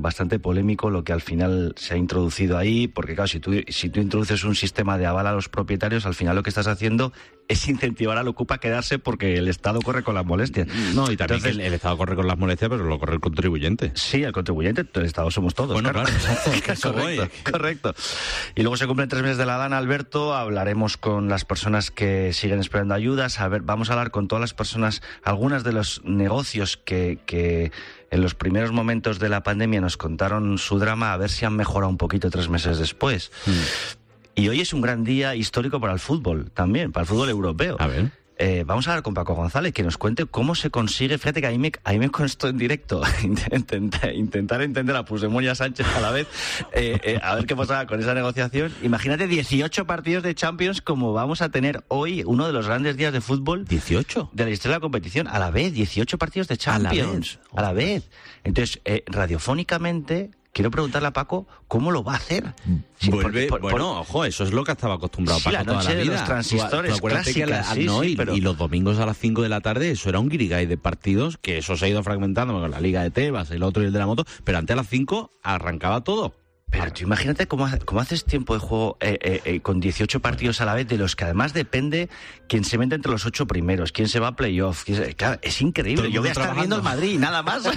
bastante polémico lo que al final se ha introducido ahí, porque claro, si tú introduces un sistema de aval a los propietarios, al final lo que estás haciendo es incentivar al Ocupa a quedarse porque el Estado corre con las molestias. No, y también entonces, el Estado corre con las molestias, pero lo corre el contribuyente. Sí, el contribuyente, el Estado somos todos. Bueno, claro, exacto. Correcto. Y luego se cumplen 3 meses de la DANA, Alberto, hablaremos con las personas que siguen esperando ayudas, vamos a hablar con todas las personas, algunas de los negocios que en los primeros momentos de la pandemia nos contaron su drama, a ver si han mejorado un poquito 3 meses después. Y hoy es un gran día histórico para el fútbol también, para el fútbol europeo. A ver. Vamos a hablar con Paco González, que nos cuente cómo se consigue. Fíjate que ahí me costó en directo intentar entender a Puigdemont y a Sánchez a la vez, a ver qué pasaba con esa negociación. Imagínate 18 partidos de Champions como vamos a tener hoy, uno de los grandes días de fútbol. ¿18? De la historia de la competición, a la vez, 18 partidos de Champions. A la vez. Entonces, radiofónicamente, quiero preguntarle a Paco cómo lo va a hacer. Sí, ojo, eso es lo que estaba acostumbrado Paco toda la vida. De los transistores clásicas, y los domingos a las 5 de la tarde, eso era un guirigay de partidos, que eso se ha ido fragmentando con la Liga de Tebas, el otro y el de la moto, pero antes a las 5 arrancaba todo. Pero tú imagínate cómo haces tiempo de juego con 18 partidos a la vez, de los que además depende quién se mete entre los 8 primeros, quién se va a playoff. Claro, es increíble. Yo voy a estar viendo el Madrid y nada más,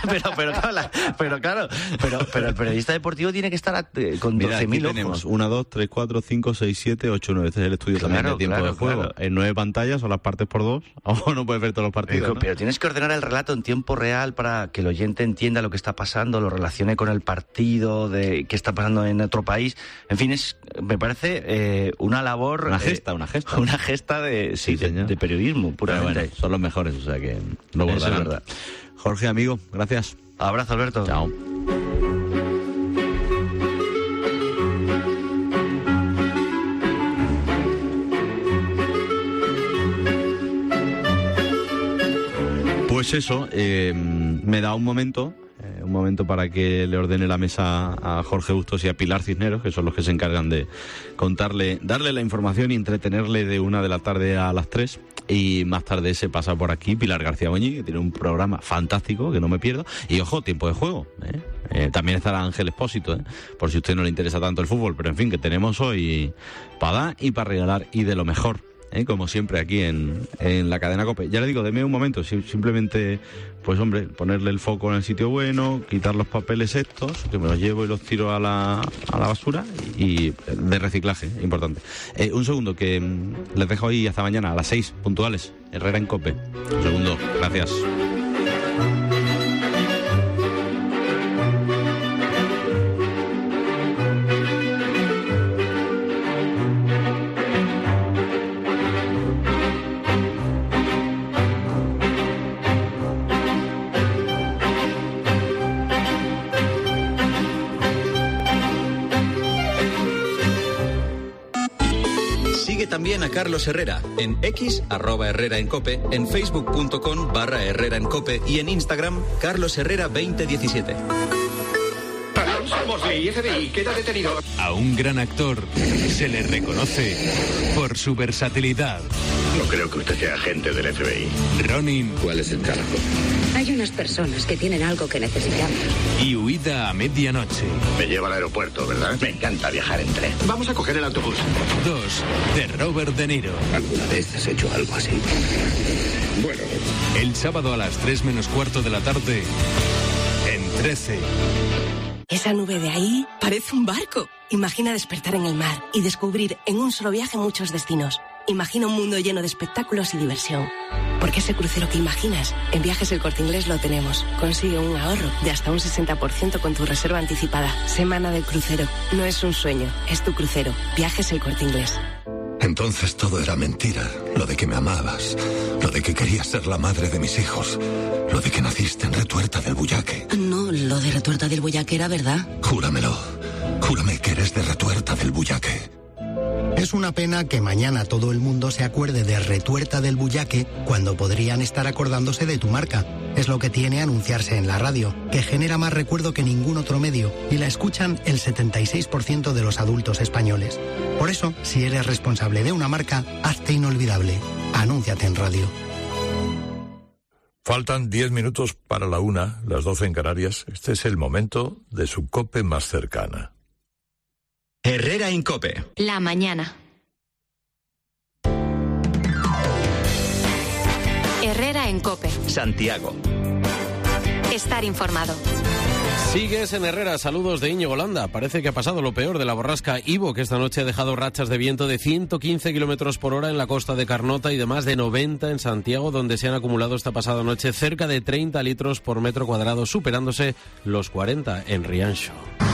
pero el periodista deportivo tiene que estar con 12.000 ojos. Tenemos 1, 2, 3, 4, 5, 6, 7, 8, 9. Este es el estudio también de tiempo de juego. Claro. En 9 pantallas o las partes por 2. O no puedes ver todos los partidos. Pero tienes que ordenar el relato en tiempo real para que el oyente entienda lo que está pasando, lo relacione con el partido, de qué está pasando en otro país. En fin, me parece una labor... Una gesta. Una gesta de periodismo, puramente. Bueno, son los mejores, o sea que lo bordarán. Es verdad. Jorge, amigo, gracias. Abrazo, Alberto. Chao. Pues eso, me da un momento para que le ordene la mesa a Jorge Bustos y a Pilar Cisneros, que son los que se encargan de darle la información y entretenerle de 1 de la tarde a las 3. Y más tarde se pasa por aquí Pilar García Boñi, que tiene un programa fantástico que no me pierdo. Y ojo, tiempo de juego, también estará Ángel Expósito, por si a usted no le interesa tanto el fútbol. Pero en fin, que tenemos hoy para dar y para regalar, y de lo mejor. Como siempre aquí en la cadena COPE. Ya le digo, deme un momento, simplemente, pues hombre, ponerle el foco en el sitio bueno, quitar los papeles estos, que me los llevo y los tiro a la basura, y de reciclaje, importante. Un segundo, que les dejo ahí hasta mañana a las 6 puntuales, Herrera en COPE. Un segundo, gracias. También a Carlos Herrera en X, @Herrera en COPE, en facebook.com/Herrera en COPE y en Instagram, Carlos Herrera 2017. Mosley, FBI, queda detenido. A un gran actor se le reconoce por su versatilidad. No creo que usted sea agente del FBI. Ronin. ¿Cuál es el cargo? Hay unas personas que tienen algo que necesitamos. Y Huida a medianoche. Me lleva al aeropuerto, ¿verdad? Me encanta viajar en tren. Vamos a coger el autobús. 2, de Robert De Niro. ¿Alguna vez has hecho algo así? Bueno. El sábado a las 3 menos cuarto de la tarde, en 13. Esa nube de ahí parece un barco. Imagina despertar en el mar y descubrir en un solo viaje muchos destinos. Imagina un mundo lleno de espectáculos y diversión. Porque ese crucero que imaginas, en Viajes El Corte Inglés lo tenemos. Consigue un ahorro de hasta un 60% con tu reserva anticipada. Semana del crucero. No es un sueño, es tu crucero. Viajes El Corte Inglés. Entonces todo era mentira. Lo de que me amabas, lo de que querías ser la madre de mis hijos, lo de que naciste en Retuerta del Bullaque. No, lo de Retuerta del Bullaque era verdad. Júramelo. Júrame que eres de Retuerta del Bullaque. Es una pena que mañana todo el mundo se acuerde de Retuerta del Bullaque cuando podrían estar acordándose de tu marca. Es lo que tiene anunciarse en la radio, que genera más recuerdo que ningún otro medio y la escuchan el 76% de los adultos españoles. Por eso, si eres responsable de una marca, hazte inolvidable. Anúnciate en radio. Faltan 10 minutos para la 1, las 12 en Canarias. Este es el momento de su COPE más cercana. Herrera en COPE. La mañana. Herrera en COPE. Santiago. Estar informado. Sigues en Herrera, saludos de Íñigo Landa. Parece que ha pasado lo peor de la borrasca Ivo, que esta noche ha dejado rachas de viento de 115 kilómetros por hora en la costa de Carnota y de más de 90 en Santiago, donde se han acumulado esta pasada noche cerca de 30 litros por metro cuadrado, superándose los 40 en Rianxo.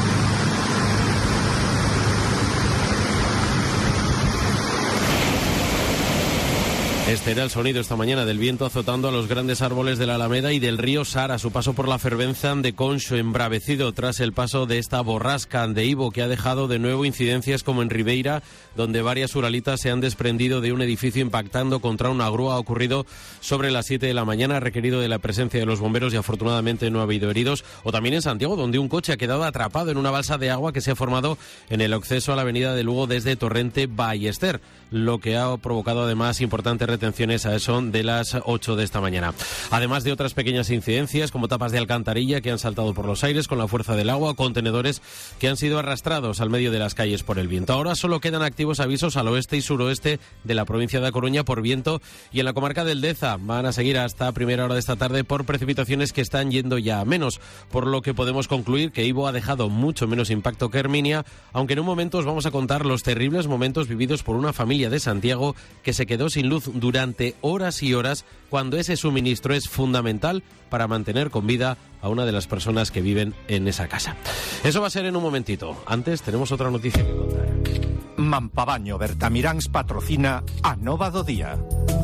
Este era el sonido esta mañana del viento azotando a los grandes árboles de la Alameda y del río Sara, a su paso por la fervenza de Conxo, embravecido tras el paso de esta borrasca de Ivo, que ha dejado de nuevo incidencias como en Ribeira, donde varias uralitas se han desprendido de un edificio impactando contra una grúa. Ha ocurrido sobre las 7 de la mañana, ha requerido de la presencia de los bomberos y afortunadamente no ha habido heridos. O también en Santiago, donde un coche ha quedado atrapado en una balsa de agua que se ha formado en el acceso a la avenida de Lugo desde Torrente Ballester, lo que ha provocado además importantes retenciones a eso de las 8 de esta mañana. Además de otras pequeñas incidencias como tapas de alcantarilla que han saltado por los aires con la fuerza del agua, contenedores que han sido arrastrados al medio de las calles por el viento. Ahora solo quedan activos avisos al oeste y suroeste de la provincia de A Coruña por viento, y en la comarca del Deza van a seguir hasta primera hora de esta tarde por precipitaciones que están yendo ya a menos, por lo que podemos concluir que Ivo ha dejado mucho menos impacto que Herminia, aunque en un momento os vamos a contar los terribles momentos vividos por una familia de Santiago que se quedó sin luz durante horas y horas, cuando ese suministro es fundamental para mantener con vida a una de las personas que viven en esa casa. Eso va a ser en un momentito. Antes tenemos otra noticia que contar. Mampabaño Bertamiráns patrocina a Nova do Día.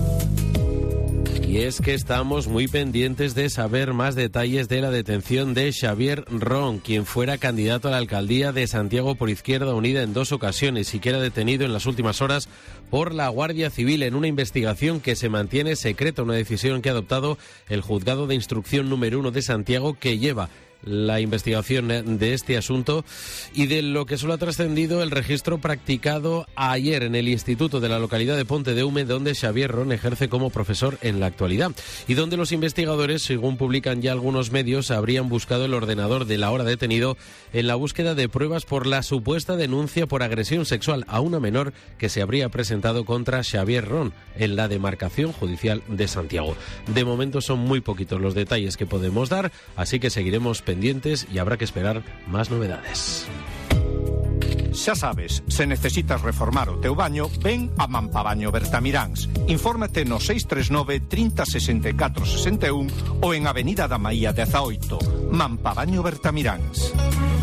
Y es que estamos muy pendientes de saber más detalles de la detención de Xavier Ron, quien fuera candidato a la alcaldía de Santiago por Izquierda Unida en 2 ocasiones y que era detenido en las últimas horas por la Guardia Civil en una investigación que se mantiene secreta, una decisión que ha adoptado el Juzgado de Instrucción número 1 de Santiago, que lleva la investigación de este asunto y de lo que solo ha trascendido el registro practicado ayer en el instituto de la localidad de Ponte de Hume, donde Xavier Ron ejerce como profesor en la actualidad y donde los investigadores, según publican ya algunos medios, habrían buscado el ordenador del ahora detenido en la búsqueda de pruebas por la supuesta denuncia por agresión sexual a una menor que se habría presentado contra Xavier Ron en la demarcación judicial de Santiago. De momento son muy poquitos los detalles que podemos dar, así que seguiremos pendientes y habrá que esperar más novedades. Xa sabes, se necesitas reformar o teu baño, ven a Mampabaño Bertamiráns. Infórmate no 639 30 64 61 ou en Avenida da Maía 18. Mampabaño Bertamiráns.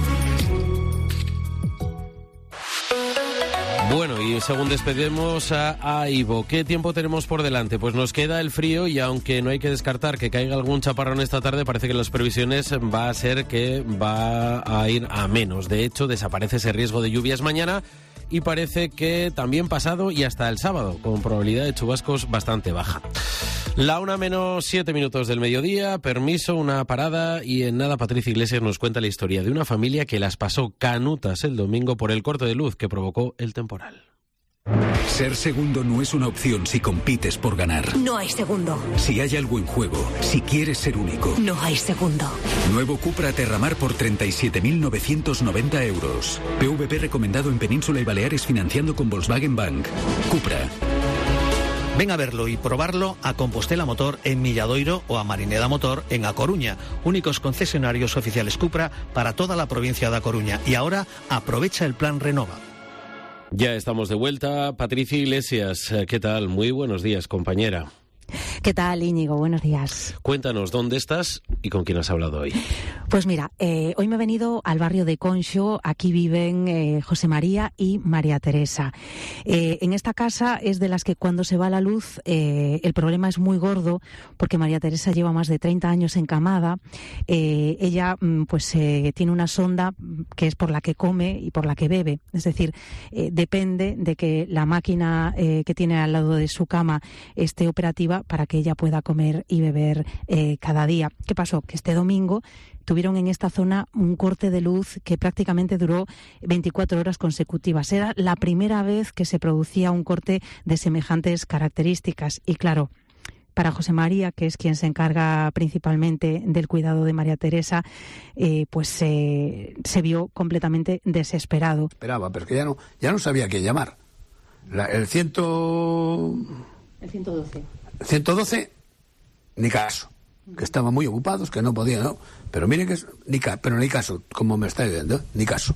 Bueno, y según despedimos a Ivo, ¿qué tiempo tenemos por delante? Pues nos queda el frío y aunque no hay que descartar que caiga algún chaparrón esta tarde, parece que las previsiones va a ser que va a ir a menos. De hecho, desaparece ese riesgo de lluvias mañana y parece que también pasado y hasta el sábado, con probabilidad de chubascos bastante baja. La 1:07 del mediodía, permiso, una parada y en nada Patricia Iglesias nos cuenta la historia de una familia que las pasó canutas el domingo por el corte de luz que provocó el temporal. Ser segundo no es una opción si compites por ganar. No hay segundo. Si hay algo en juego, si quieres ser único. No hay segundo. Nuevo Cupra Terramar por 37.990 euros. PVP recomendado en Península y Baleares financiando con Volkswagen Bank. Cupra. Ven a verlo y probarlo a Compostela Motor en Milladoiro o a Marineda Motor en A Coruña, únicos concesionarios oficiales Cupra para toda la provincia de A Coruña. Y ahora aprovecha el plan Renova. Ya estamos de vuelta. Patricia Iglesias, ¿qué tal? Muy buenos días, compañera. ¿Qué tal, Íñigo? Buenos días. Cuéntanos, ¿dónde estás y con quién has hablado hoy? Pues mira, hoy me he venido al barrio de Conxo. Aquí viven José María y María Teresa. En esta casa es de las que cuando se va la luz el problema es muy gordo, porque María Teresa lleva más de 30 años encamada. Ella tiene una sonda que es por la que come y por la que bebe. Es decir, depende de que la máquina que tiene al lado de su cama esté operativa para que ella pueda comer y beber cada día. ¿Qué pasó? Que este domingo tuvieron en esta zona un corte de luz que prácticamente duró 24 horas consecutivas. Era la primera vez que se producía un corte de semejantes características y claro, para José María, que es quien se encarga principalmente del cuidado de María Teresa, pues se vio completamente desesperado. Esperaba, pero que ya no sabía qué llamar. El 112. 112, ni caso. Que estaban muy ocupados, que no podían, ¿no? Pero miren que ni caso, como me estáis viendo, ni caso.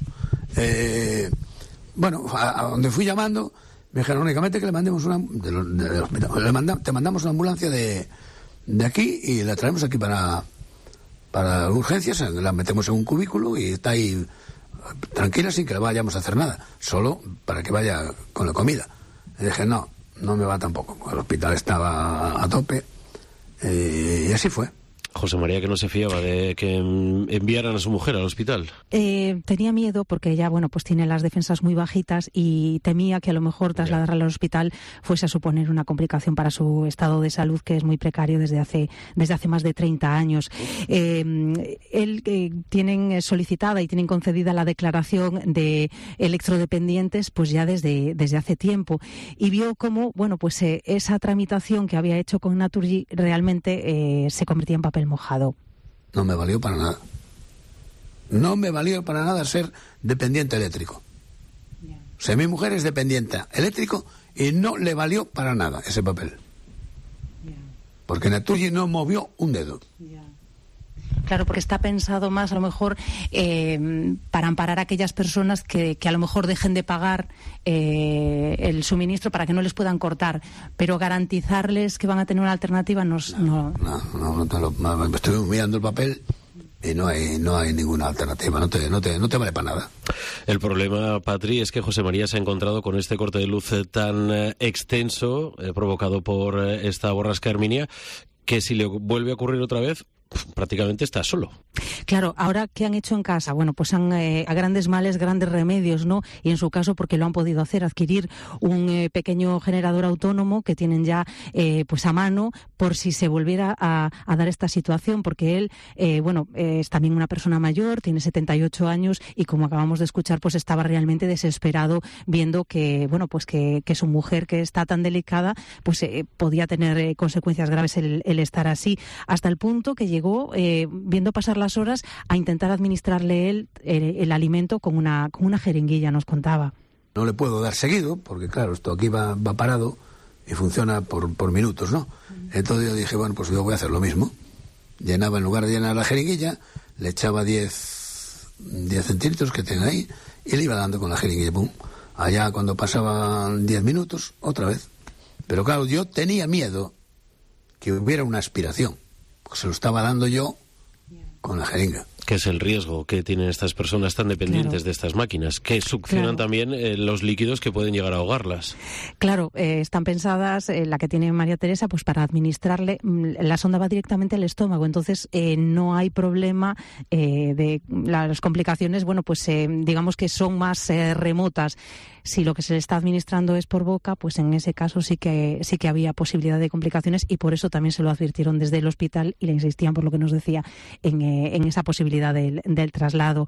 Bueno, a donde fui llamando, me dijeron únicamente que le mandemos del hospital. Te mandamos una ambulancia de aquí y la traemos aquí para urgencias, la metemos en un cubículo y está ahí tranquila sin que le vayamos a hacer nada, solo para que vaya con la comida. Y dije, no me va tampoco. El hospital estaba a tope. Y así fue. José María, que no se fiaba de que enviaran a su mujer al hospital. Tenía miedo porque ella, bueno, pues tiene las defensas muy bajitas y temía que a lo mejor trasladarla al hospital fuese a suponer una complicación para su estado de salud, que es muy precario desde hace más de 30 años. Tienen solicitada y tienen concedida la declaración de electrodependientes pues ya desde hace tiempo, y vio cómo, bueno, pues esa tramitación que había hecho con Naturgy realmente se convertía en papel mojado. No me valió para nada. No me valió para nada ser dependiente eléctrico. Yeah. O sea, mi mujer es dependiente eléctrico y no le valió para nada ese papel. Yeah. Porque Naturgy no movió un dedo. Yeah. Claro, porque está pensado más a lo mejor para amparar a aquellas personas que a lo mejor dejen de pagar el suministro para que no les puedan cortar, pero garantizarles que van a tener una alternativa no estoy mirando el papel y no hay ninguna alternativa, no te vale para nada. El problema, Patri, es que José María se ha encontrado con este corte de luz tan extenso provocado por esta borrasca Herminia, que si le vuelve a ocurrir otra vez, prácticamente está solo. Claro, ahora, ¿qué han hecho en casa? Bueno, pues a grandes males, grandes remedios, ¿no? Y en su caso, porque lo han podido hacer, adquirir un pequeño generador autónomo que tienen ya pues a mano por si se volviera a dar esta situación, porque él, es también una persona mayor, tiene 78 años y, como acabamos de escuchar, pues estaba realmente desesperado viendo que, bueno, pues que su mujer, que está tan delicada, pues podía tener consecuencias graves el estar así, hasta el punto que llegó, viendo pasar las horas, a intentar administrarle él el alimento con una jeringuilla, nos contaba. No le puedo dar seguido, porque claro, esto aquí va parado y funciona por minutos, ¿no? Entonces yo dije, bueno, pues yo voy a hacer lo mismo. Llenaba, en lugar de llenar la jeringuilla, le echaba 10 centímetros que tenga ahí y le iba dando con la jeringuilla, pum. Allá cuando pasaban 10 minutos, otra vez. Pero claro, yo tenía miedo que hubiera una aspiración. Se lo estaba dando yo con la jeringa. Que es el riesgo que tienen estas personas tan dependientes de estas máquinas, que succionan también los líquidos que pueden llegar a ahogarlas. Claro, están pensadas, la que tiene María Teresa, pues para administrarle, la sonda va directamente al estómago, entonces no hay problema de las complicaciones, bueno, pues digamos que son más remotas. Si lo que se le está administrando es por boca, pues en ese caso sí que había posibilidad de complicaciones, y por eso también se lo advirtieron desde el hospital y le insistían, por lo que nos decía, en esa posibilidad del traslado.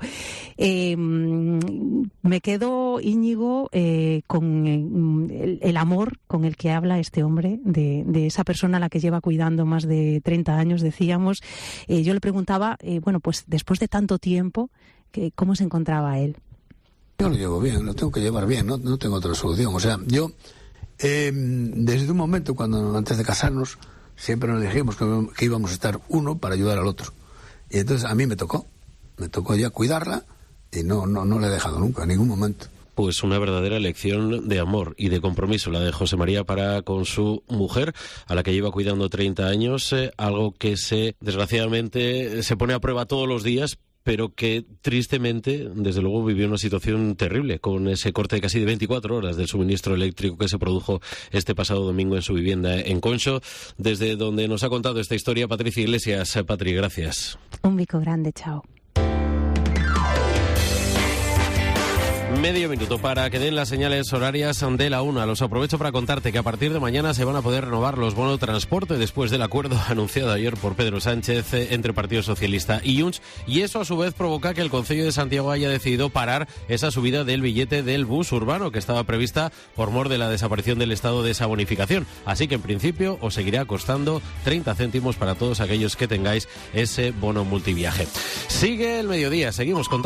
Me quedo, Íñigo, con el amor con el que habla este hombre de esa persona a la que lleva cuidando más de 30 años, decíamos. Yo le preguntaba, pues después de tanto tiempo, ¿cómo se encontraba él? Yo lo llevo bien, lo tengo que llevar bien, no tengo otra solución. O sea, yo, desde un momento, antes de casarnos, siempre nos dijimos que íbamos a estar uno para ayudar al otro. Y entonces a mí me tocó ya cuidarla y no le he dejado nunca, en ningún momento. Pues una verdadera lección de amor y de compromiso la de José María para con su mujer, a la que lleva cuidando 30 años, algo que desgraciadamente se pone a prueba todos los días, pero que tristemente, desde luego, vivió una situación terrible con ese corte de casi de 24 horas del suministro eléctrico que se produjo este pasado domingo en su vivienda en Conxo, desde donde nos ha contado esta historia Patricia Iglesias. Patri, gracias. Un bico grande, chao. Medio minuto para que den las señales horarias de la 1. Los aprovecho para contarte que a partir de mañana se van a poder renovar los bonos de transporte después del acuerdo anunciado ayer por Pedro Sánchez entre Partido Socialista y Junts, y eso a su vez provoca que el Concello de Santiago haya decidido parar esa subida del billete del bus urbano que estaba prevista por mor de la desaparición del estado de esa bonificación. Así que en principio os seguirá costando 30 céntimos para todos aquellos que tengáis ese bono multiviaje. Sigue el mediodía, seguimos contando.